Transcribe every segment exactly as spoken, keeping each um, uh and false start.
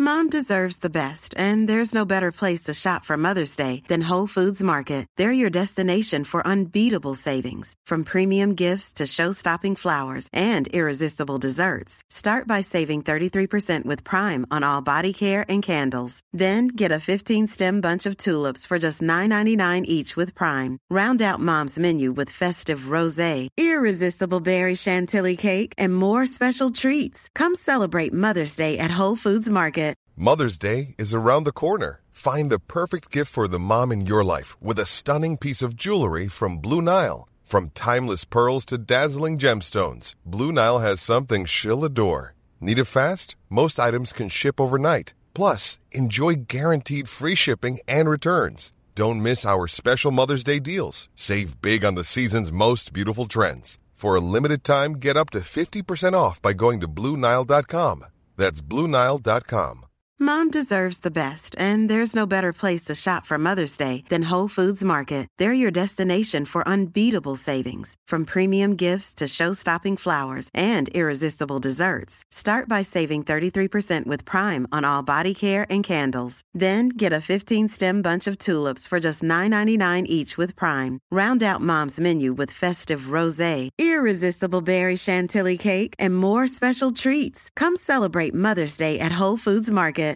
Mom deserves the best, and there's no better place to shop for Mother's Day than Whole Foods Market. They're your destination for unbeatable savings, from premium gifts to show-stopping flowers and irresistible desserts. Start by saving thirty-three percent with Prime on all body care and candles. Then get a fifteen-stem bunch of tulips for just nine ninety-nine each with Prime. Round out Mom's menu with festive rosé, irresistible berry chantilly cake, and more special treats. Come celebrate Mother's Day at Whole Foods Market. Mother's Day is around the corner. Find the perfect gift for the mom in your life with a stunning piece of jewelry from Blue Nile. From timeless pearls to dazzling gemstones, Blue Nile has something she'll adore. Need it fast? Most items can ship overnight. Plus, enjoy guaranteed free shipping and returns. Don't miss our special Mother's Day deals. Save big on the season's most beautiful trends. For a limited time, get up to fifty percent off by going to Blue Nile dot com. That's Blue Nile dot com. Mom deserves the best, and there's no better place to shop for Mother's Day than Whole Foods Market. They're your destination for unbeatable savings, from premium gifts to show-stopping flowers and irresistible desserts. Start by saving thirty-three percent with Prime on all body care and candles. Then get a fifteen-stem bunch of tulips for just nine ninety-nine each with Prime. Round out Mom's menu with festive rosé, irresistible berry chantilly cake, and more special treats. Come celebrate Mother's Day at Whole Foods Market.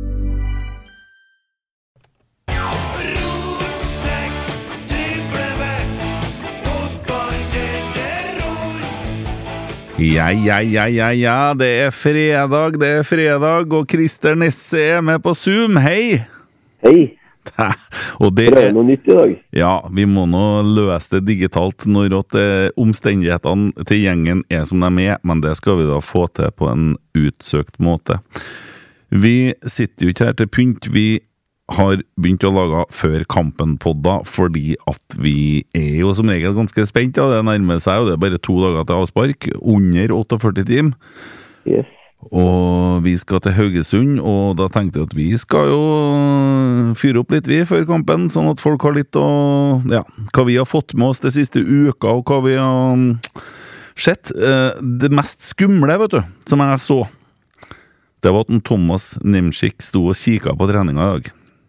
Ja, ja, ja, ja, ja, det er fredag, det er fredag, og Christer Nesse er med på Zoom, hei! Hei! Og det er noe nytt i dag. Ja, vi må nå løse det digitalt når at omstendighetene til gjengen er som de er, men det skal vi da få til på en utsøkt måte. Vi sitter jo ikke her til pynt, vi har begynt å lage før kampen-podda, fordi at vi er jo som regel ganske spent, ja, det nærmer seg, og det er bare to dager til avspark, under åttiførti timer. Yes. Og vi skal til Haugesund, og da tenkte jeg at vi skal jo fyre opp litt vi før kampen, sånn at folk har litt å, ja, hva vi har fått med oss det siste uka, og hva vi har sett. Det mest skumle, vet du, som jeg så, det var at Thomas Nemchik sto og kikket på treninga i dag.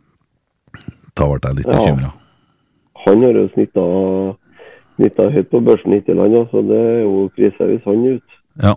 Da ble jeg litt bekymret. Ja, han har jo snittet, snittet høyt på børsen i Land, så det er jo krise hvis han er ut. Ja.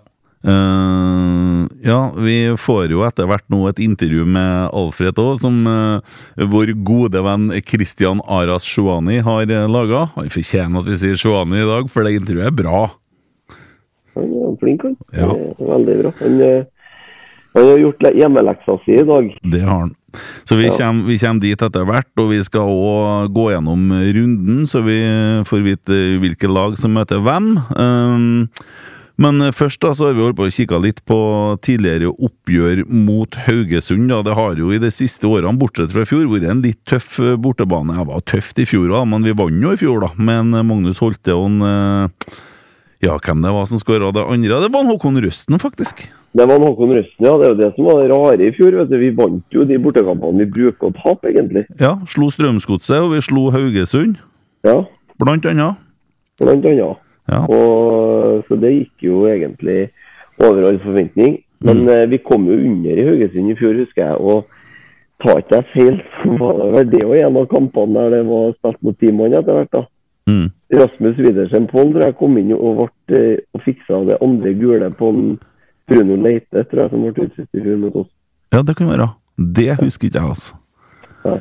Uh, ja, vi får jo etter hvert nå et intervju med Alfred også, som uh, vår gode venn Christian Aras Shouani har uh, laget. Han fortjener at vi sier Shouani i dag, for det intervjuet er bra. Han er flink, han. Ja. Er veldig bra. Han, han har gjort hjemmeleksa si i dag. Det har han. Så vi, ja. kommer, vi kommer dit etter hvert, og vi skal også gå gjennom runden, så vi får vite hvilke lag som møter hvem. Um, men først da, så har vi holdt på å kikke litt på tidligere oppgjør mot Haugesund. Da. Det har jo i de siste årene, bortsett fra i fjor, vært en litt tøff bortebane. Det var tøft i fjor, da, men vi vant jo i fjor da, men Magnus Holte og en, ja, hvem det var som skåret det andre? Det var Håkon Røsten, faktisk. Det var Håkon Røsten, ja. Det er jo det som var det rare i fjor, vet du. Vi vant jo de bortekampene vi bruker å tape, egentlig. Ja, slo Strømsgodset, og vi slo Haugesund. Ja. Blant annet. Blant annet. Ja. Og, så det gikk jo egentlig over all forventning. Men mm. eh, vi kom jo under i Haugesund i fjor, husker jeg, og tar ikke jeg feil, så var det vel det jo en av kampene der det var spilt mot ti mann etter hvert da. Mm. Rasmus Widersen Pål, tror jeg, kom inn og, ble, og fiksa det andre gule på en Bruno Leite, tror jeg, som ble utsatt i fjor mot oss. Ja, det kan være. Det husker ikke jeg, altså. Ja.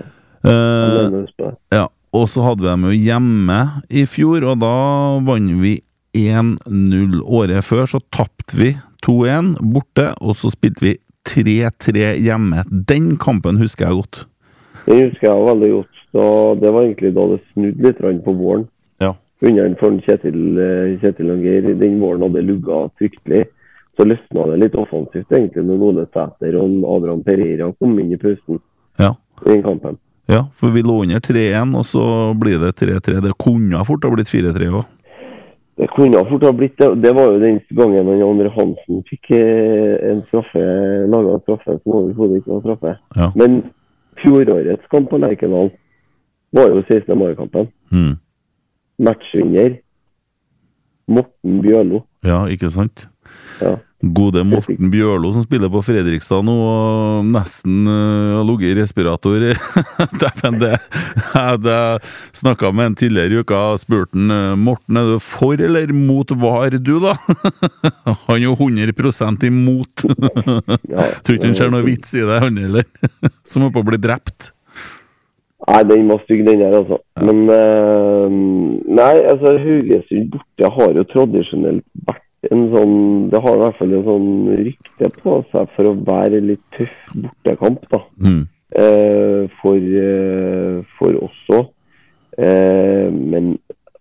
Uh, ja. Og så hadde vi dem jo hjemme i fjor, og da vant vi en null. Året før så tappte vi to en borte, og så spilte vi tre tre hjemme. Den kampen husker jeg godt. Den husker jeg veldig godt. Så det var egentlig da det snudde litt på våren. Ja. Under for Kjetil, Kjetil Langer, den våren hadde lugget fryktelig. Så løsna det litt offensivt egentlig når Ole Sæter og Adrian Pereira kom inn i pausen. Ja. I den kampen. Ja, for vi lå under tre en, og så blir det tre tre. Det kunne fort ha blitt fire tre også. Det kunne fort ha blitt det. Det var jo den gangen når Andre Hansen fikk en straffe, laget en straffe som overhodet ikke var straffe. Ja. Men fjorårets kamp på Lerkendal var jo sekstende mai-kampen. Mm. Matchvinner Morten Bjørlo. Ja, ikke sant? Ja. Gode Morten Bjørlo som spiller på Fredrikstad nå og nesten uh, har ligget i respirator. det, det snakket med en tidligere i uka og spurte han, Morten, er du for eller mot var du da? Han er jo hundre prosent imot. Ja, tror ikke han ser noe vits i det, han heller. Som er på å bli drept. Nei, den var stygg den der altså. Ja. Men uh, nei, altså Haugesund borte har jo tradisjonelt vært en sånn, det har i hvert fall en sånn rykte på seg for å være litt tøff bortekamp da. Mm. Uh, for, uh, for også. Uh, men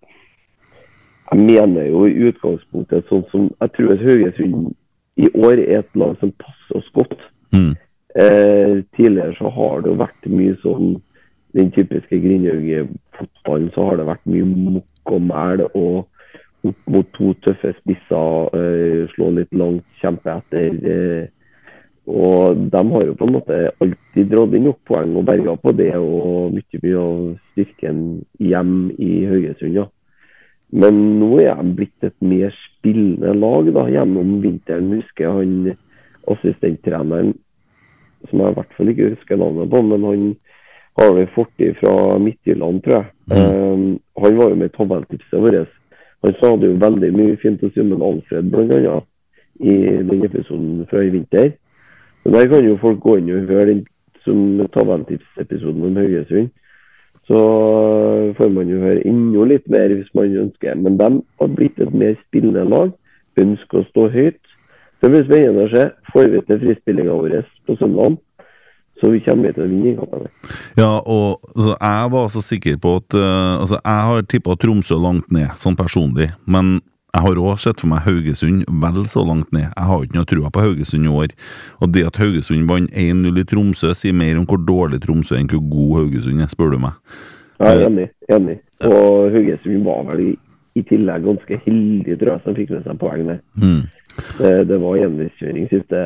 jeg mener jo i utgangspunktet sånn som, jeg tror at Haugesund i år er et lag som passer oss godt. Mm. Uh, tidligere så har det jo vært mye sånn den typiske Grindhaug-fotballen, så har det vært mye mokk og mæl og opp mot to tøffe spisser, øh, slå litt langt, kjempe etter. Øh, og de har jo på en måte alltid dratt inn nok poeng og berget på det, og mye mye av styrken hjem i Haugesund. Ja. Men nå er de blitt et mer spillende lag da, gjennom vinteren. Husker han assistenttreneren, som jeg i hvert fall ikke husker navnet på, men han har vi fortid fra Midtjylland, tror jeg. Mm. Um, han var jo med i tabelltipset vårt. Han sa det jo veldig mye fint å si med Alfred, blant annet, i den episoden fra i vinter. Så der kan jo folk gå inn og høre den som tabelltipsepisoden om Haugesund. Så får man jo høre enda litt mer hvis man ønsker. Men de har blitt et mer spillende lag, ønsker å stå høyt. Det blir spennende å se. Får vi til frispillingen vår på søndagen, så vi kommer til å vinne i kampen. Ja, og altså, jeg var så sikker på at uh, altså, jeg har tippet Tromsø langt ned, sånn personlig, men jeg har også sett for meg Haugesund vel så langt ned. Jeg har ikke noe trua på Haugesund i år, og det at Haugesund vant en null i Tromsø sier mer om hvor dårlig Tromsø enn hvor god Haugesund er, spør du meg. Jeg er enig, enig. Og Haugesund var vel i, i tillegg ganske heldig, tror jeg, som fikk med seg poeng der. Mm. Det, det var enviskjøring siste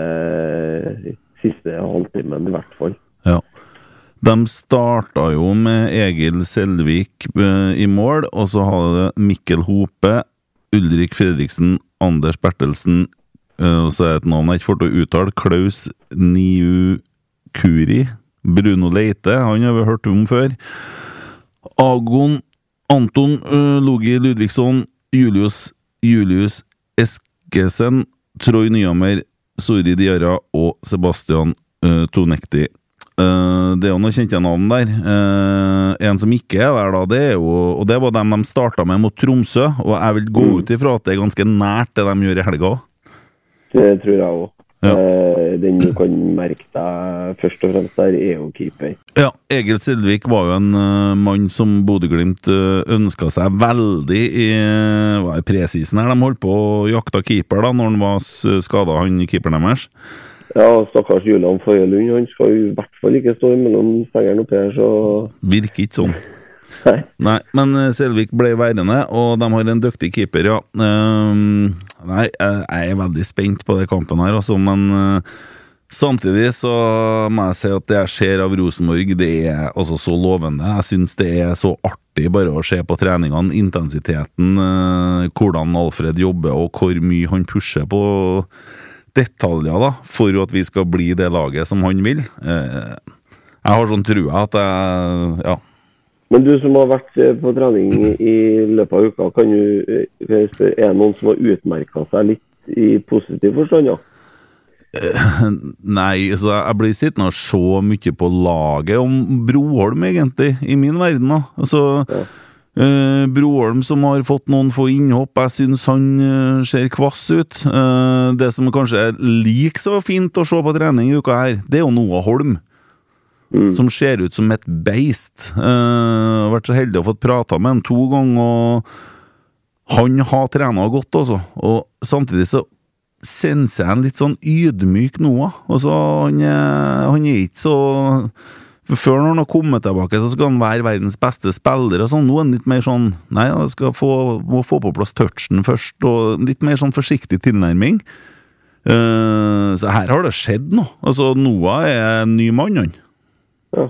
siste halvtimen i hvert fall. Ja. De starta jo med Egil Selvik uh, i mål, og så hadde det Mikkel Hope, Ulrik Fredriksen, Anders Bertelsen, uh, og så er det et navn jeg ikke får til å uttale, Klaus Niukuri, Bruno Leite, han har vi hørt om før, Agon, Anton uh, Logi Ludvigsson, Julius, Julius Eskesen, Troy Nyhammer, Sori Diarra og Sebastian uh, Tonekti. Uh, det er jo noen kjente navn der. Uh, en som ikke er der da, det er jo, og det var dem de startet med mot Tromsø, og jeg vil gå ut ifra at det er ganske nært det de gjør i helga. Det tror jeg også. Ja. Uh, den du kan merke deg først og fremst der er jo keeper. Ja, Egil Selvik var jo en uh, mann som Bodø-Glimt uh, ønsket seg veldig i, uh, i presisen her. De holdt på å jakta keeper da, når han var skadet, han keeperen deres. Ja, stakkars Julian Føyelund, han skal jo i hvert fall ikke stå mellom stengeren oppe her, så... Virker ikke sånn. Nei. Nei, men Selvik ble værende, og de har en dyktig keeper, ja. Um, nei, jeg er veldig spent på det kampen her, altså, men uh, samtidig så må jeg si at det jeg ser av Rosenborg, det er altså så lovende. Jeg synes det er så artig bare å se på treningene, intensiteten, uh, hvordan Alfred jobber, og hvor mye han pusher på detaljer da, for at vi skal bli det laget som han vil. Uh, jeg har sånn trua at jeg, ja. Men du som har vært på trening i løpet av uka, kan du, kan spørre, er det noen som har utmerket seg litt i positiv forstand, ja? Uh, nei, altså, jeg blir sittende og se mye på laget om Broholm, egentlig, i min verden, da. Altså, ja. uh, Broholm som har fått noen få innhopp, jeg synes han uh, ser kvass ut. Uh, det som kanskje er like så fint å se på trening i uka her, det er jo Noah Holm. Mm. Som ser ut som et beist. Jeg uh, har vært så heldig å få prata med han to ganger, og han har trenet godt også. Og samtidig så senser jeg en litt sånn ydmyk Noah. Altså, han, han er ikke så... For før når han har kommet tilbake, så skal han være verdens beste spiller og sånn. Nå er han litt mer sånn, nei, jeg skal få, må få på plass touchen først, og litt mer sånn forsiktig tilnærming. Uh, så her har det skjedd noe. Altså, Noah er en ny mann, han. Ja.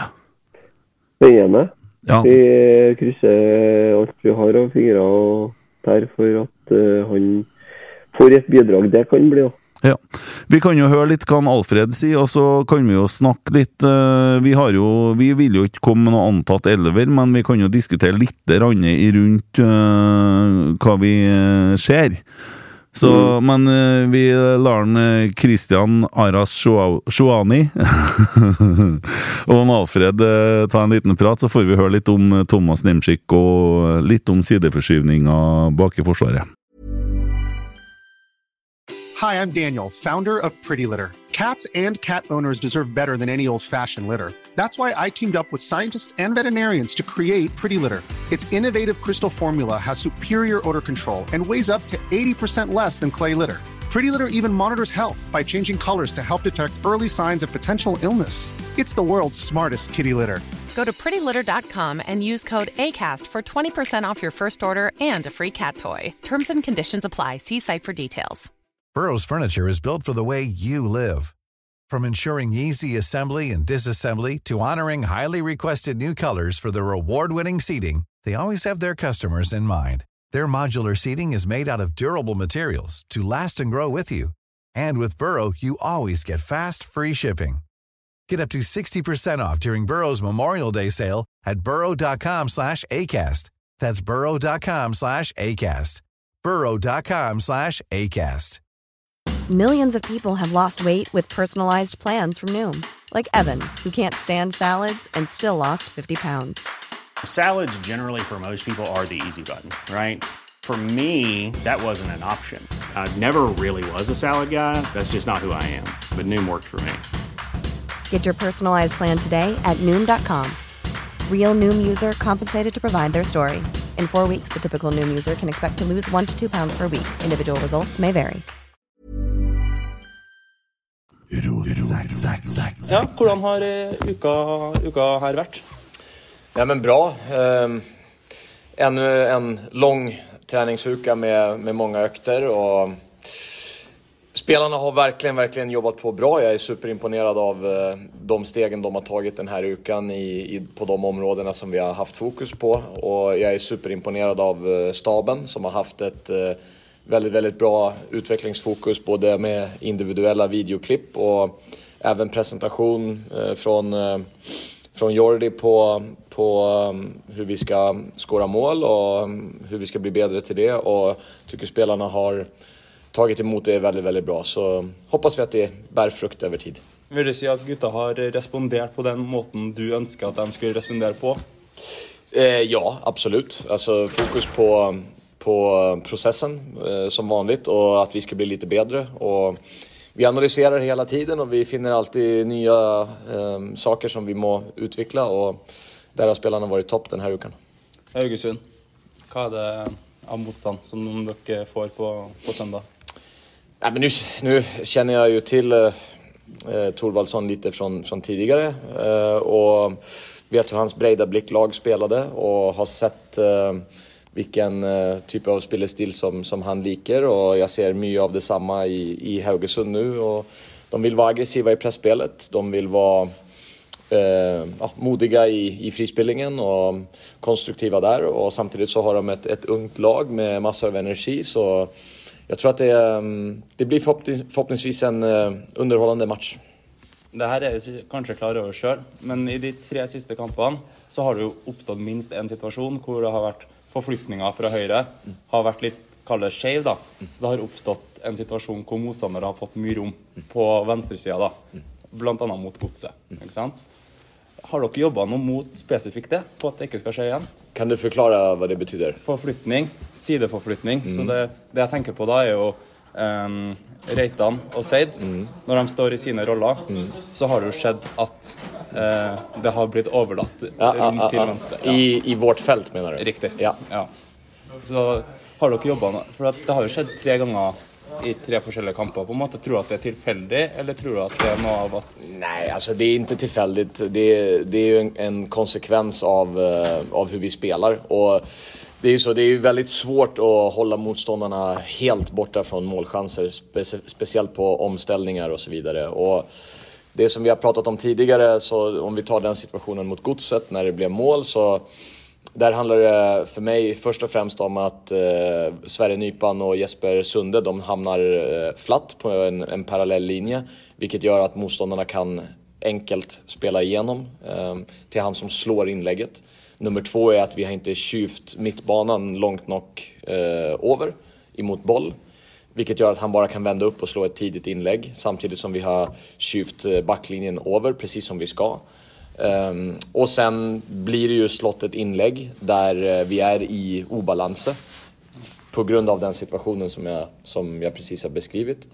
Det er med. Ja. Vi krysser alt vi har av fingre og tær for at uh, han får ett bidrag det kan bli också. Ja, vi kan jo høre litt hva Alfred sier, og så kan vi jo snakke litt, uh, vi har jo, vi vil jo ikke komme med noe antatt elver, men vi kan jo diskutere litt ranne i rundt uh, hva vi uh, ser. Så, mm. men uh, vi lar den Christian Aras Sjouani og Alfred uh, ta en liten prat, så får vi høre litt om Thomas Nemczyk og litt om sideforskyvninga bak i forsvaret. Hi, I'm Daniel, founder of Pretty Litter. Cats and cat owners deserve better than any old-fashioned litter. That's why I teamed up with scientists and veterinarians to create Pretty Litter. Its innovative crystal formula has superior odor control and weighs up to eighty percent less than clay litter. Pretty Litter even monitors health by changing colors to help detect early signs of potential illness. It's the world's smartest kitty litter. Go to pretty litter dot com and use code ACAST for twenty percent off your first order and a free cat toy. Terms and conditions apply. See site for details. Burrow's furniture is built for the way you live. From ensuring easy assembly and disassembly to honoring highly requested new colors for their award-winning seating, they always have their customers in mind. Their modular seating is made out of durable materials to last and grow with you. And with Burrow, you always get fast, free shipping. Get up to sixty percent off during Burrow's Memorial Day sale at burrow dot com slash ACAST. That's burrow dot com slash ACAST. burrow dot com slash ACAST. Millions of people have lost weight with personalized plans from Noom. Like Evan, who can't stand salads and still lost fifty pounds. Salads generally for most people are the easy button, right? For me, that wasn't an option. I never really was a salad guy. That's just not who I am. But Noom worked for me. Get your personalized plan today at Noom dot com. Real Noom user compensated to provide their story. In four weeks, the typical Noom user can expect to lose one to two pounds per week. Individual results may vary. Ja, hvordan har uka, uka här vært? Ja, men bra. Um, ännu en lång träningsvecka med, med många ökter och spelarna har verkligen, verkligen jobbat på bra. Jag är superimponerad av uh, de stegen de har tagit den här ukan i, i, på de områdena som vi har haft fokus på. Och jag är superimponerad av uh, staben som har haft ett uh, väldigt, väldigt bra utvecklingsfokus både med individuella videoklipp och även presentation uh, från, uh, från Jordi på, på um, hur vi ska skåra mål och um, hur vi ska bli bättre till det. Och tycker spelarna har tagit emot det väldigt, väldigt bra. Så hoppas vi att det bär frukt över tid. Vill du säga att gutta har responderat på den måten du önskar att de skulle respondera på? Eh, ja, absolut. Alltså fokus på, på processen eh, som vanligt och att vi ska bli lite bättre. Och vi analyserar hela tiden och vi finner alltid nya eh, saker som vi må utveckla. Och där har spelarna varit topp den här veckan. Haugesund, vad är det av motstånd som de får på, på söndag? Ja, men nu, nu känner jag ju till eh, Thorvaldsson lite från, från tidigare eh, och vet hur hans breda blicklag spelade och har sett eh, vilken eh, typ av spelestil som, som han liker och jag ser mycket av detsamma i, i Haugesund nu och de vill vara aggressiva i pressspelet, de vill vara eh, ja, modiga i, i frispelningen och konstruktiva där och samtidigt så har de ett, ett ungt lag med massor av energi så jag tror att det, det blir förhoppningsvis en underhållande match. Det här är kanske klar över själv, men i de tre sista kamperna så har det ju uppstått minst en situation där det har varit förflyttningar från höger har varit lite kallat skev då. Så det har uppstått en situation där motståndare har fått mycket rum på vänstersidan då, bland annat mot Godset, inte sant? Har du jobbat något mot specifikt det på att det inte ska ske igen? Kan du förklara vad det betyder? Förflyttning, sidoförflyttning. Mm. Så det, det jag tänker på då är ju um, Reitan och Seid. Mm. När de står i sina roller mm. så har det skett att uh, det har blivit överlatt ja, runt ja, till ja. vänster. Ja. I, I vårt fält menar du? Riktigt. Ja. Ja. Så har du jobbat för att det har ju skett tre gånger i tre olika kamper på måte. Tror du att det är tillfälligt eller tror du att det är något av att... Nej, alltså det är inte tillfälligt. Det är, det är ju en, en konsekvens av, uh, av hur vi spelar. Och det är ju så, det är ju väldigt svårt att hålla motståndarna helt borta från målchanser. Spe- speciellt på omställningar och så vidare. Och det som vi har pratat om tidigare, så om vi tar den situationen mot Godset när det blev mål så... där handlar det för mig först och främst om att eh, Sverre Nypan och Jesper Sunde, de hamnar eh, flatt på en, en parallell linje, vilket gör att motståndarna kan enkelt spela igenom eh, till han som slår inlägget. Nummer två är att vi har inte kyvt mittbanan långt nog eh, över emot boll, vilket gör att han bara kan vända upp och slå ett tidigt inlägg, samtidigt som vi har kyvt backlinjen över precis som vi ska. Um, och sen blir det ju slått ett inlägg där uh, vi är i obalans på grund av den situationen som jag, som jag precis har beskrivit.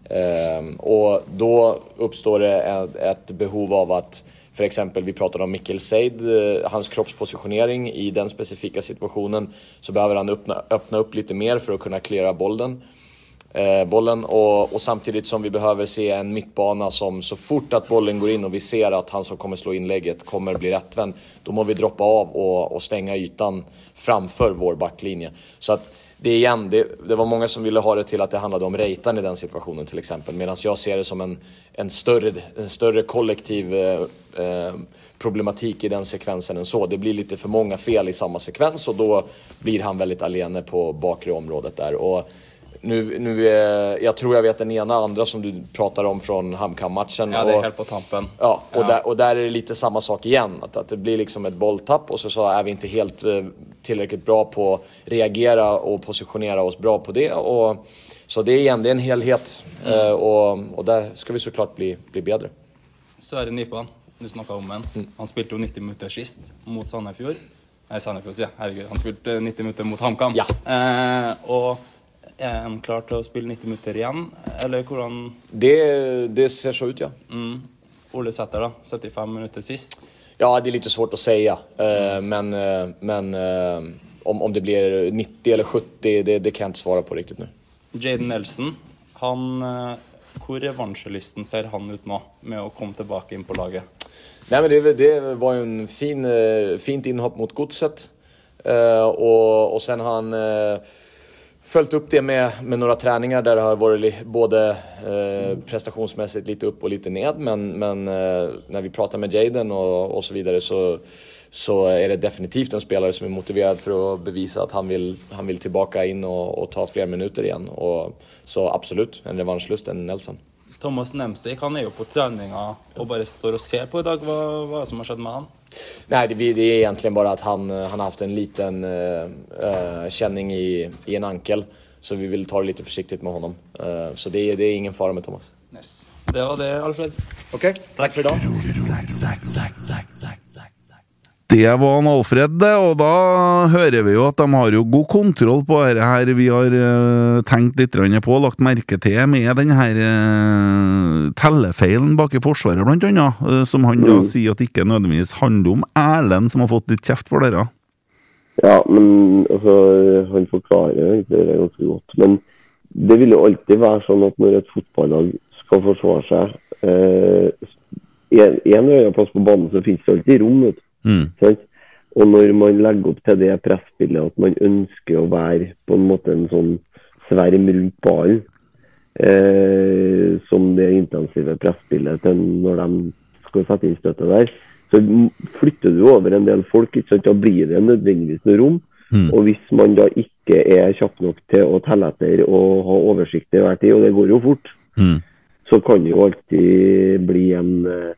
Um, och då uppstår det ett, ett behov av att, för exempel vi pratade om Mikkel Seid, uh, hans kroppspositionering i den specifika situationen, så behöver han öppna, öppna upp lite mer för att kunna klara bollen. Eh, bollen och, och samtidigt som vi behöver se en mittbana som så fort att bollen går in och vi ser att han som kommer slå inlägget kommer bli rättvänd, då må vi droppa av och, och stänga ytan framför vår backlinje. Så att det igen, det, det var många som ville ha det till att det handlade om Reitan i den situationen till exempel, medan jag ser det som en, en, större, en större kollektiv eh, eh, problematik i den sekvensen än så. Det blir lite för många fel i samma sekvens och då blir han väldigt alene på bakre området där. Och Nu, nu är, jag tror jag vet den ena andra som du pratar om från Hamkam-matchen. Ja, det är helt på tampen. Ja, och, ja. Där, och där är det lite samma sak igen. Att, att det blir liksom ett bolltapp och så, så är vi inte helt eh, tillräckligt bra på att reagera och positionera oss bra på det. Och, så det är igen, det är en helhet. Mm. Eh, och, och där ska vi såklart bli, bli bättre. Sverre Nypan, du snackade om en. Mm. Han spilte jo nittio minutter sist mot Sandefjord. Nei, Sandefjord, ja. Herregud, han spilte nittio minutter mot Hamkam. Ja. Eh, og er han klar til å spille nittio minutter igjen, eller hvordan? Det, det ser så ut, ja. Mm. Ole Sæter da, sjuttiofem minutter sist. Ja, det är lite svårt att säga. Uh, men uh, men uh, om, om det blir nittio eller sjuttio, det, det kan jag inte svara på riktigt nu. Jayden Nelson, han, uh, hvor revansjelysten ser han ut nå med å komme tilbake inn på laget? Nej, men det, det var ju en fin, uh, fint inhopp mot Godset. Uh, och, och sen har han uh, följt upp det med, med några träningar där det har varit li, både uh, prestationsmässigt lite upp och lite ned. Men, men uh, när vi pratar med Jayden och, och så vidare så, så är det definitivt en spelare som är motiverad för att bevisa att han vill, han vill tillbaka in och, och ta fler minuter igen. Och, så absolut, en revanschlust än Nelson. Thomas Nemsik, han är ju på träningar och bara står och ser på idag. Vad, vad är det som har skett med han? Nej, det, det är egentligen bara att han, han har haft en liten uh, uh, känning i, i en ankel. Så vi vill ta det lite försiktigt med honom. Uh, så det, det är ingen fara med Thomas. Yes. Det var det, Alfred. Okej, okay, tack för idag. Det var en Alfred det, og da hører vi jo at de har jo god kontroll på det her. Vi har uh, tenkt litt på, lagt merke til med den her uh, tellefeilen bak i forsvaret blant annet, uh, som han da mm. sier at ikke nødvendigvis handler om Erlend som har fått litt kjeft for dere. Ja, men altså, han forklarer egentlig det ganske godt, men det vil jo alltid være sånn at når et fotballag skal forsvare seg, uh, en, en øyeplass på banen så finnes det alltid rom, vet du. Mm. Og når man legger opp til det pressspillet at man ønsker å være på en måte en sånn sverm rundt ballen eh, som det intensive pressspillet til når de skal sette inn støtte der, så flytter du over en del folk, ikke sant? Da blir det nødvendigvis noe rom. Mm. Og hvis man da ikke er kjapp nok til å telle etter og ha oversikt i hver tid, og det går jo fort, mm. så kan jo alltid bli en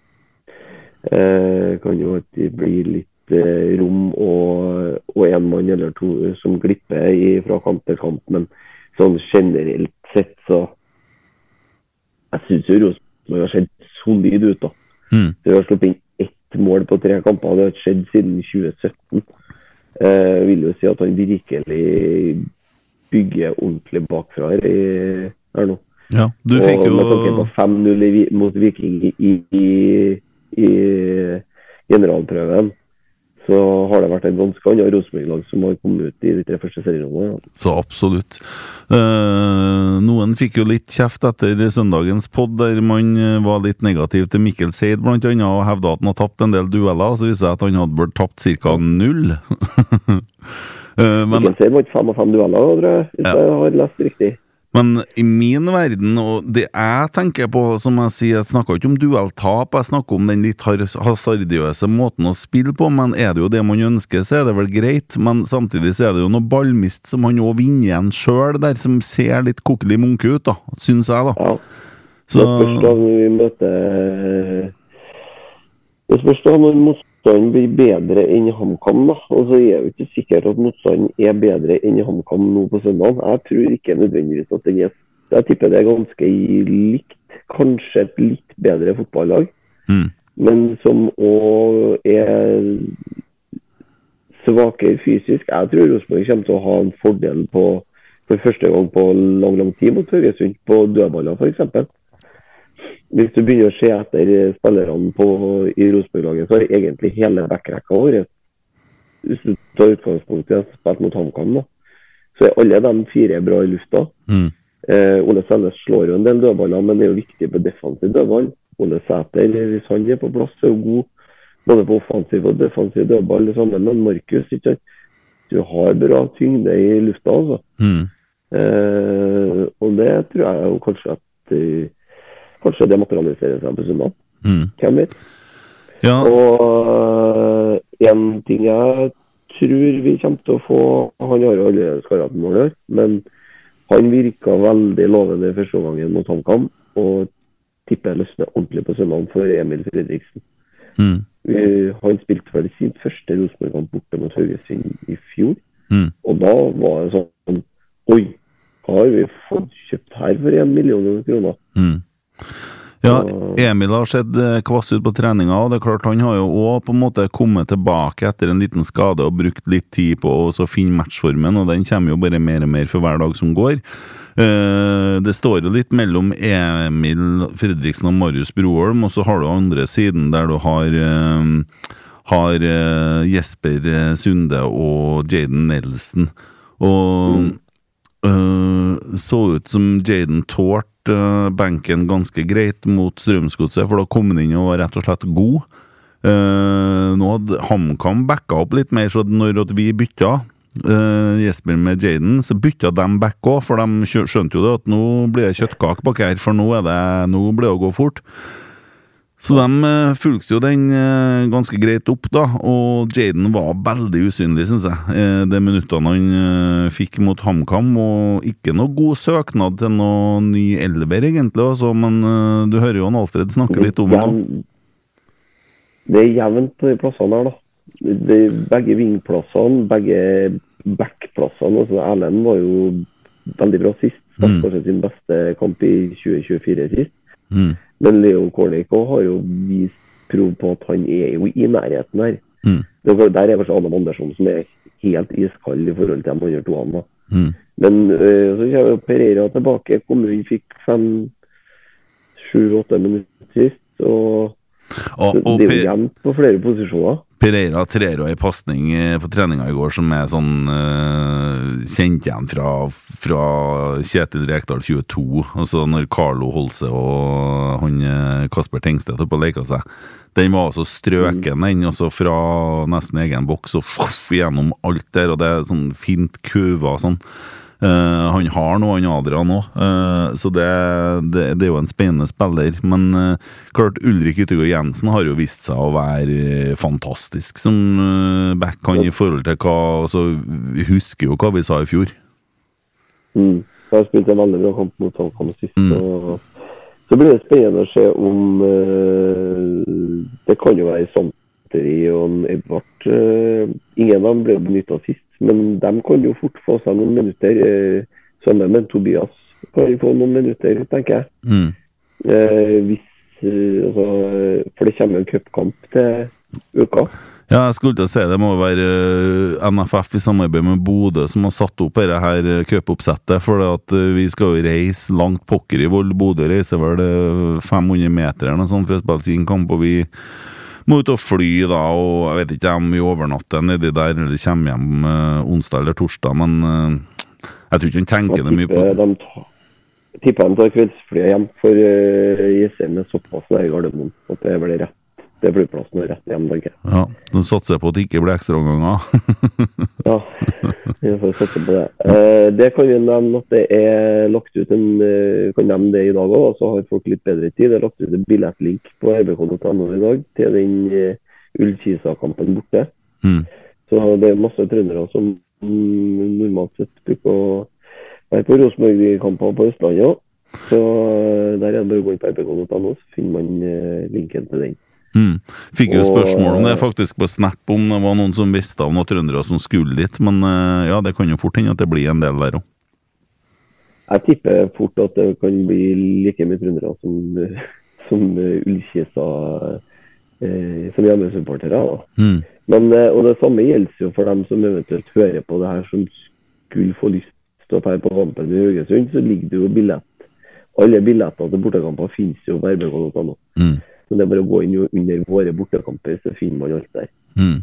Eh, kan jo alltid bli litt eh, rom og, og en mann eller to som glipper i, fra kamp til kamp, men sånn generelt sett så jeg synes jo Rosenborg har sett solid ut da. Mm. Så vi har slått inn ett mål på tre kamper, det har ikke skjedd siden tjue sytten. Eh, jeg vil jo si at han virkelig bygger ordentlig bakfra her, i, her nå. Ja, du fikk jo... Og med tanke på fem null mot Viking i, i, i i generalprøven, så har det vært en ganske annen Rosenborg-lag som har kommet ut i de tre første seriene. Ja. Så absolutt. Uh, noen fikk jo litt kjeft etter søndagens podd, der man var litt negativ til Mikkel Seid blant annet, og hevdet at han har tapt en del dueller, og så viser det at han hadde vært tapt cirka null. uh, men... Mikkel Seid var ikke fem og fem dueller, tror jeg, hvis ja. jeg har lest riktig. Men i min verden, og det jeg tenker på, som jeg sier, jeg snakker ikke om duelltap, jeg snakker om den litt hasardiøse måten å spille på, men er det jo det man ønsker, så er det vel greit, men samtidig så er det jo noe ballmist som han også vinner igjen selv der, som ser litt kokkelig munke ut da, synes jeg da. Ja, så... det spørs da når vi møter... Det spørs da når motstanden blir bedre enn HamKam da, og så er jeg jo ikke sikker at motstanden er bedre enn HamKam nå på søndag. Jeg tror ikke nødvendigvis at den er. Jeg tipper det er ganske likt, kanskje et litt bedre fotballag, mm. men som også er svakere fysisk. Jeg tror Rosenborg kommer til å ha en fordel på, for første gang på lang, lang tid mot Haugesund, på dødballer for eksempel. Hvis du begynner å se etter spillerne på, i Rosenborg-laget, så er egentlig hele backrekka vår, hvis du tar utgangspunkt i å spille mot HamKam, da, så er alle de fire bra i lufta. Mm. Eh, Ole Selles slår jo en del dødballer, men det er jo viktig på defensiv dødball. Ole Sæter, hvis han er på plass, er jo god både på offensiv og defensiv dødball sammen med Markus, ikke sant? Du har bra tyngde i lufta, altså. Mm. Eh, og det tror jeg jo kanskje at Kanskje det materialiserer seg på søndag. Mm. Hvem vet? Ja. Og en ting jeg tror vi kommer til å få, han har jo alle skaret mål her, men han virket veldig lovende i første gangen mot HamKam, og tipper jeg løsner ordentlig på søndag for Emil Fredriksen. Mm. Vi, han spilte vel sin første Rosenborg-kamp borte mot Haugesund i fjor, mm. og da var det sånn, oi, har vi fått kjøpt her for en million kroner? Mm. Ja, Emil har sett kvass ut på treninga, og det er klart han har jo også på en måte kommet tilbake etter en liten skade og brukt litt tid på å så finne matchformen, og den kommer jo bare mer og mer for hver dag som går. Det står jo litt mellom Emil Fredriksen og Marius Broholm, og så har du andre siden der du har, har Jesper Sunde og Jaden Nelson, og mm. så ut som Jaden tårt banken ganske greit mot Strømsgodset, for da kom den inn og var rett og slett god. Uh, nå hadde HamKam backa opp litt mer, så når vi bytta uh, Jesper med Jaden, så bytta de back også, for de skjønte jo det at nå blir det kjøttkak bak her, for nå, er det, nå blir det å gå fort. Så de uh, fulgte jo den uh, ganske greit opp da, og Jaden var veldig usynlig, synes jeg, uh, det minuttene han uh, fikk mot HamKam, og ikke noe god søknad til noe ny elver egentlig også, men uh, du hører jo han Alfred snakke litt om det. Det er jevnt på de plassene her da. Det er begge vingplassene, begge backplassene, altså Erlend var jo veldig bra sist, mm. kanskje sin beste kamp i tjue tjuefire sist. Mm. Men Leon Kornik har jo vist prov på at han er jo i nærheten her. Mm. Der er kanskje Adam Andersson som er helt iskald i forhold til de andre to andre. Mm. Men øh, så kommer Pereira tilbake, kom vi fikk fem, sju, åtte minutter sist, og, og, og det er jo jevnt på flere posisjoner. Pereira trer jo en passning på treninga i går som er sånn uh, kjent igjen fra, fra Kjetil Rekdal tjueto, altså når Carlo Holse og han Kasper Tengstedt oppe og leker seg. Den var altså strøken mm. den, også fra nesten egen boks og fuff, gjennom alt der, og det er sånn fint kuva sånn. Uh, han har noe, han Adrian også, uh, så det, det, det er jo en spennende spiller, men uh, klart Ulrik Yttergård Jensen har jo vist seg å være uh, fantastisk som uh, backhand i forhold til hva, altså, vi husker jo hva vi sa i fjor. Mm. Jeg har spilt en veldig bra kamp mot HamKam sist, mm. og så blir det spennende å se om uh, det kan jo være Santeri og Edvard, uh, ingen av dem ble benyttet sist, men de kan jo fort få seg noen minutter, eh, sammen med Tobias kan jo få noen minutter, tenker jeg. Mm. Eh, hvis, eh, altså, for det kommer en cupkamp til uka. Ja, jeg skulle til å si det må være N F F i samarbeid med Bodø som har satt opp dette her cupoppsettet, for at vi skal jo reise langt pokker i vold. Bodø reiser vel fem hundre meter eller noe sånt for å spille sin kamp, og vi må ut og fly da, og jeg vet ikke om vi overnatter nedi der, eller kommer hjem uh, onsdag eller torsdag, men uh, jeg tror ikke han tenker det mye på det. De tipper de tar kveldsflyet hjem, for uh, Jessheim er såpass nær Gardermoen, at det blir rett til flyplassen og rett hjem, tenker jeg. Ja, de satser på at det ikke blir ekstra omganger. Ja, vi får satse på det. Eh, det kan vi nevne at det er lagt ut en, vi kan nevne det i dag også, så har folk litt bedre tid. Det er lagt ut en billettlink på r b k punkt n o i dag til den uh, Ullkisa-kampen borte. Mm. Så det er masse trøndere som mm, normalt sett bruker å være på Rosenborg-kamper på Østlandet også. Så uh, der er det bare å gå inn på r b k punkt n o, så finner man uh, linken til den. Mm. Fikk jo spørsmål om det faktisk på Snap, om det var noen som visste av noen trøndere som skulle dit, men uh, ja, det kan jo fort hende at det blir en del der også. Jeg tipper fort at det kan bli like mye trøndere som, som uh, Ullkisa uh, som hjemmesupportere da. Mm. Men, uh, og det samme gjelder jo for dem som eventuelt hører på det her, som skulle få lyst til å være på kampen i Haugesund, så ligger det jo billett. Alle billetter til bortekamper finnes jo på r b k punkt n o. Mm. Så det er bare å gå inn under våre bortekamper, så finner man alt der. Mm.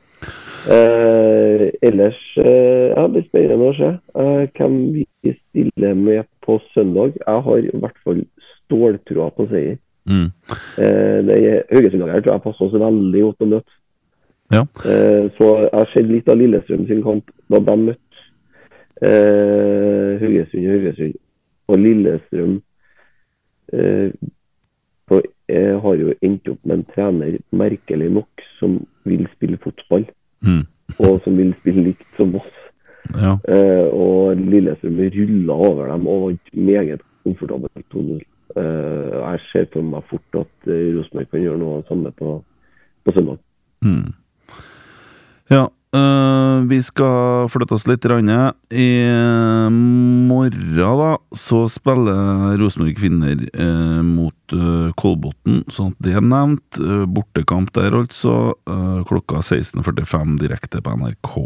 Eh, ellers, eh, ja, det blir spennende å se eh, hvem vi stiller med på søndag. Jeg har i hvert fall ståltroa på seier. Mm. Eh, det er Haugesund her, tror jeg passer oss veldig godt å møte. Ja. Eh, så jeg har sett litt av Lillestrøm sin kamp da de møtte eh, Haugesund og Haugesund. Og Lillestrøm eh, på jeg har jo endt opp med en trener, merkelig nok, som vil spille fotball, mm. og som vil spille likt som oss. Ja. Eh, og Lillestrøm rullet over dem, og var meget komfortabelt to null. Eh, jeg ser for meg fort at eh, Rosenborg kan gjøre noe samme på, på søndag. Mm. Ja, øh, vi skal flytte oss litt rann. I morgen da, så spiller Rosenborg kvinner øh, mot øh, Kolbotn, sånn at det er nevnt. Øh, bortekamp der altså, øh, klokka seksten førtifem direkte på N R K.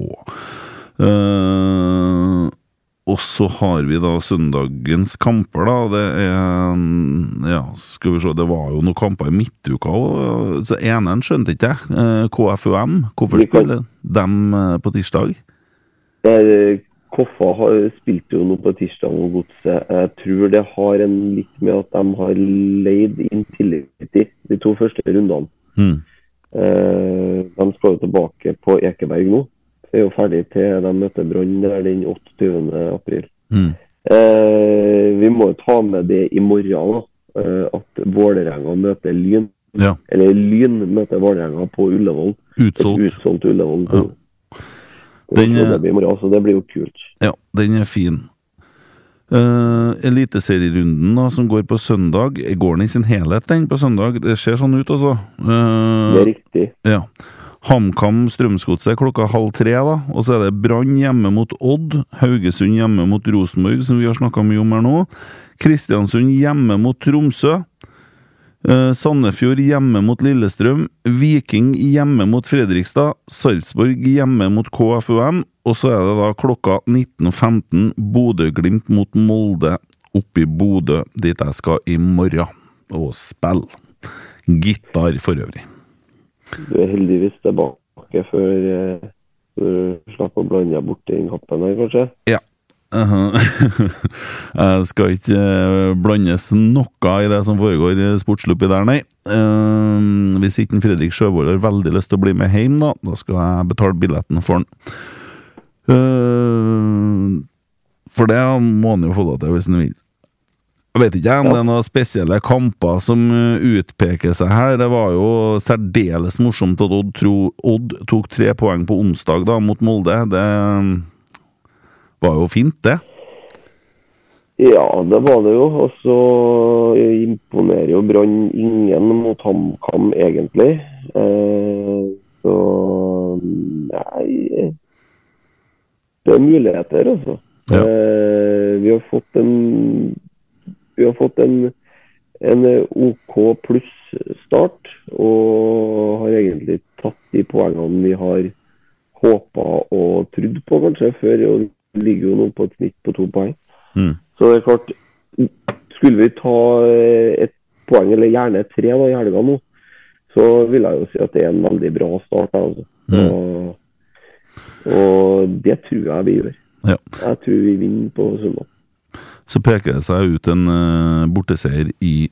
Uh, og så har vi da søndagens kamper da. Det er, ja, skal vi se, det var jo noen kamper i midtuka også, så enen skjønte ikke jeg, uh, K F U M, hvorfor spiller dem uh, på tirsdag? Der, Koffa har spilt jo noe på tirsdag og Godset. Jeg tror det har en litt med at de har leid inn tillit i de to første rundene. Mm. Uh, de skal jo tilbake på Ekeberg nå. Det er jo ferdig til de møter Brann der den åttiende april. Mm. Eh, vi må jo ta med det i morgen da, eh, at Vålerenga møter Lyn. Ja. Eller Lyn møter Vålerenga på Ullevål. Utsolgt. Et utsolgt Ullevål. Ja. Den, det blir i morgen, så det blir jo kult. Ja, den er fin. Uh, Eliteserierunden da, som går på søndag, går den i sin helhet den på søndag? Det ser sånn ut altså. Uh, det er riktig. Ja. HamKam Strømsgodset klokka halv tre da, og så er det Brann hjemme mot Odd, Haugesund hjemme mot Rosenborg, som vi har snakket mye om her nå, Kristiansund hjemme mot Tromsø, eh, Sandefjord hjemme mot Lillestrøm, Viking hjemme mot Fredrikstad, Sarpsborg hjemme mot K F U M, og så er det da klokka nitten femten Bodø-Glimt mot Molde oppe i Bodø, dit jeg skal i morgen, og spille gitar for øvrig. Du er heldigvis tilbake før eh, du slapp å blande deg bort i den kappen her, kanskje? Ja. Uh-huh. Jeg skal ikke uh, blandes noe i det som foregår i sportsluppi der, nei. Uh, hvis ikke Fredrik Sjøvold har veldig lyst til å bli med hjem, da, da skal jeg betale billetten for han. Uh, for det må han jo få lov til hvis han vil. Jeg vet ikke om det er noen spesielle kamper som utpeker seg her. Det var jo særdeles morsomt at Odd, tro, Odd tok tre poeng på onsdag da, mot Molde. Det var jo fint, det. Ja, det var det jo. Og så imponerer jo Brann ingen mot HamKam, egentlig. Eh, så nei, det er muligheter, altså. Ja. Eh, vi har fått en Vi har fått en, en OK pluss start, og har egentlig tatt de poengene vi har håpet og trodd på kanskje før, og ligger jo nå på et snitt på to poeng. Mm. Så det er klart, skulle vi ta et poeng, eller gjerne tre da, i helga nå, så vil jeg jo si at det er en veldig bra start. Altså. Mm. Og, og det tror jeg vi gjør. Ja. Jeg tror vi vinner på søndag. Så peker det seg ut en uh, borteseier i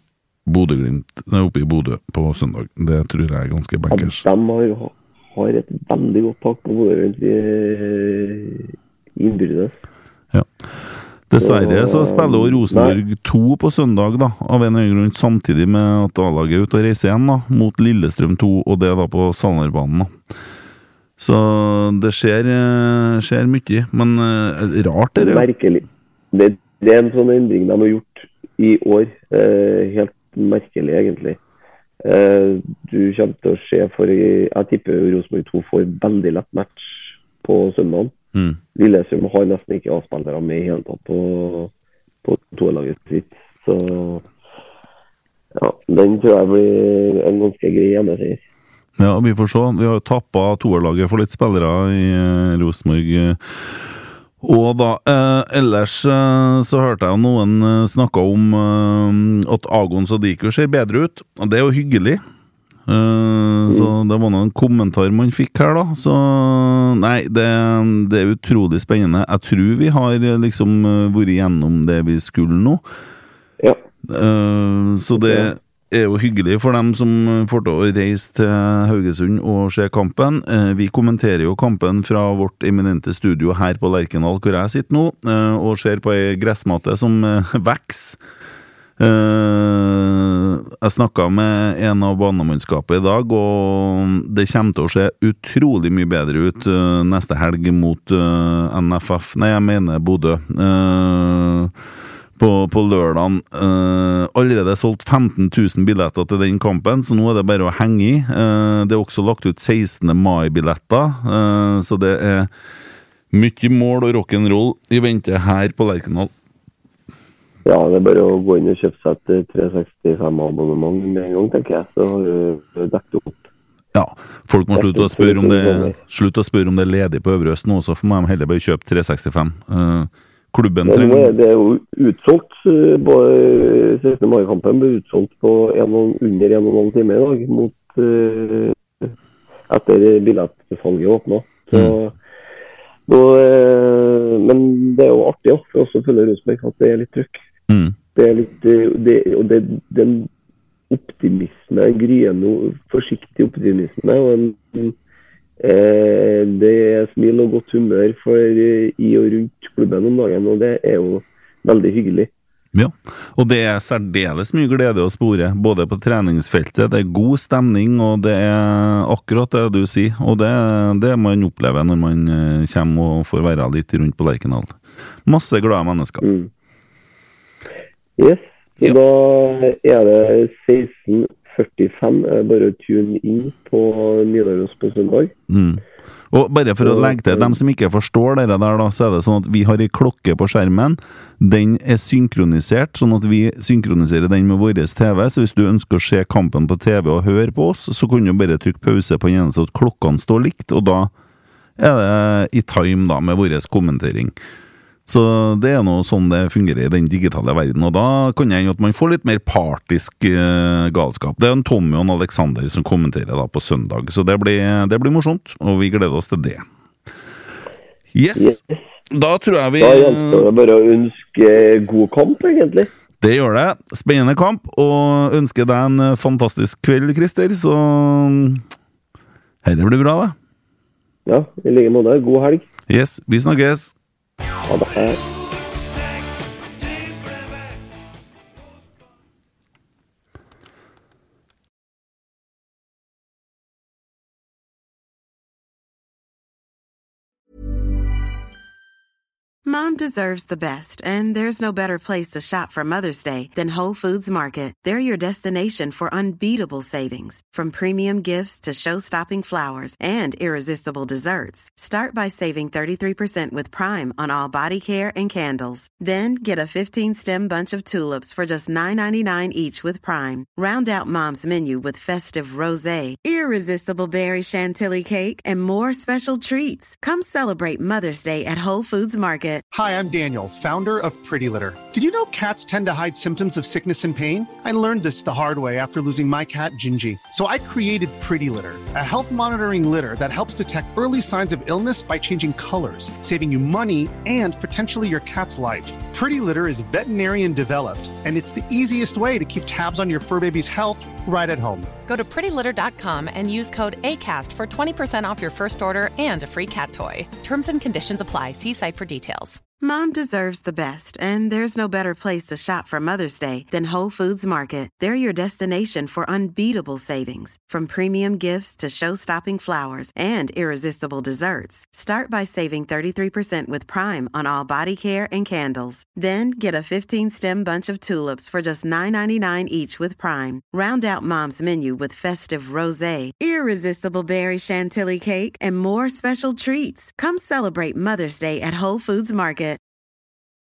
Bodø-Glimt oppe i Bodø på søndag. Det tror jeg er ganske bankers. Ja, de har, har et veldig godt tak på Bodø-Glimt i innbyrdes. Ja. Dessverre så spiller jo Rosenborg to på søndag da, av en eller annen grunn, samtidig med at A-laget er ute og reiser igjen da, mot Lillestrøm to, og det da på Salnerbanen da. Så det skjer, skjer mye, men uh, rart er det. Merkelig. Det, det er en sånn endring de har gjort i år, uh, helt merkelig egentlig. Uh, du kommer til å se for, jeg tipper Rosenborg to får veldig lett match på søndagen. Mm. Lillestrøm har nesten ikke avspillere med i hele tatt på, på to-laget sitt, så ja, den tror jeg blir en ganske grei hjemmeseier. Ja, vi får se. Vi har jo tappet toerlaget for litt spillere i eh, Rosenborg. Og da, eh, ellers eh, så hørte jeg noen eh, snakke om eh, at Agon Sadiku ser bedre ut, og det er jo hyggelig. Uh, så det var noen kommentar man fikk her da. Så nei, det, det er utrolig spennende. Jeg tror vi har liksom vært gjennom det vi skulle nå. Ja. uh, Så det er jo hyggelig for dem som får til å reise til Haugesund og se kampen. uh, Vi kommenterer jo kampen fra vårt eminente studio her på Lerkendal, hvor jeg sitter nå, uh, og ser på en gressmatte som uh, veks. Uh, jeg snakket med en av banemannskapet i dag, og det kommer til å se utrolig mye bedre ut uh, neste helg mot uh, N F F. Nei, jeg mener Bodø. Uh, på, på lørdagen. Uh, allerede solgt femten tusen billetter til den kampen, så nå er det bare å henge i. Uh, det er også lagt ut sekstende mai-billetter, uh, så det er mye mål og rock'n'roll i vente her på Lerkendal. Ja, det er bare å gå inn og kjøpe seg et tre sekstifem abonnement med en gang, tenker jeg, så har du dekket opp. Ja, folk må slutte å spørre om det, slutte å spørre om det er ledig på Øvre Øst nå, så får man heller bare kjøpe tre sekstifem. Uh, klubben trenger... Det, det er jo utsolgt, både sekstende mai-kampen ble utsolgt på en, under en og en halv time i dag, mot, uh, etter billettsalget åpnet. Så... Mm. Og, uh, men det er jo artig ja, for oss å følge Rosenborg at det er litt trykk. Mm. Det er litt, det, og det, den optimisme, en gryende, forsiktig optimisme, og en, eh, det er smil og godt humør for i og rundt klubben om dagen, og det er jo veldig hyggelig. Ja, og det er særdeles mye glede å spore, både på treningsfeltet, det er god stemning, og det er akkurat det du sier, og det er det man opplever når man kommer og får være litt rundt på Lerkendal. Masse glade mennesker. Mm. Yes, så ja. Da er det seksten førtifem, bare å tune inn på Nidaros på søndag. Mm. Og bare for å legge til dem som ikke forstår dere der da, så er det sånn at vi har en klokke på skjermen, den er synkronisert, sånn at vi synkroniserer den med vår T V, så hvis du ønsker å se kampen på T V og høre på oss, så kan du bare trykke pause på den ene så at klokkene står likt, og da er det i time da med vår kommentering. Så det er noe sånn det fungerer i den digitale verden, og da kan jeg at man får litt mer partisk uh, galskap. Det er en Tommy og en Alexander som kommenterer da på søndag, så det blir, det blir morsomt, og vi gleder oss til det. Yes! yes. Da tror jeg vi... Da gjenstår det bare å ønske god kamp, egentlig. Det gjør det. Spennende kamp, og ønsker deg en fantastisk kveld, Christer, så her blir bra, det. Ja, i like måte. God helg. Yes, vi snakkes. Ha det. Mom deserves the best, and there's no better place to shop for Mother's Day than Whole Foods Market. They're your destination for unbeatable savings, from premium gifts to show-stopping flowers and irresistible desserts. Start by saving thirty-three percent with Prime on all body care and candles. Then get a fifteen-stem bunch of tulips for just nine ninety-nine each with Prime. Round out Mom's menu with festive rosé, irresistible berry chantilly cake, and more special treats. Come celebrate Mother's Day at Whole Foods Market. Market. Hi, I'm Daniel, founder of Pretty Litter. Did you know cats tend to hide symptoms of sickness and pain? I learned this the hard way after losing my cat, Gingy. So I created Pretty Litter, a health monitoring litter that helps detect early signs of illness by changing colors, saving you money and potentially your cat's life. Pretty Litter is veterinarian developed, and it's the easiest way to keep tabs on your fur baby's health right at home. Go to pretty litter dot com and use code ACAST for twenty percent off your first order and a free cat toy. Terms and conditions apply. See site for details. Mom deserves the best, and there's no better place to shop for Mother's Day than Whole Foods Market. They're your destination for unbeatable savings, from premium gifts to show-stopping flowers and irresistible desserts. Start by saving thirty-three percent with Prime on all body care and candles. Then get a fifteen-stem bunch of tulips for just nine ninety-nine each with Prime. Round out Mom's menu with festive rosé, irresistible berry chantilly cake, and more special treats. Come celebrate Mother's Day at Whole Foods Market.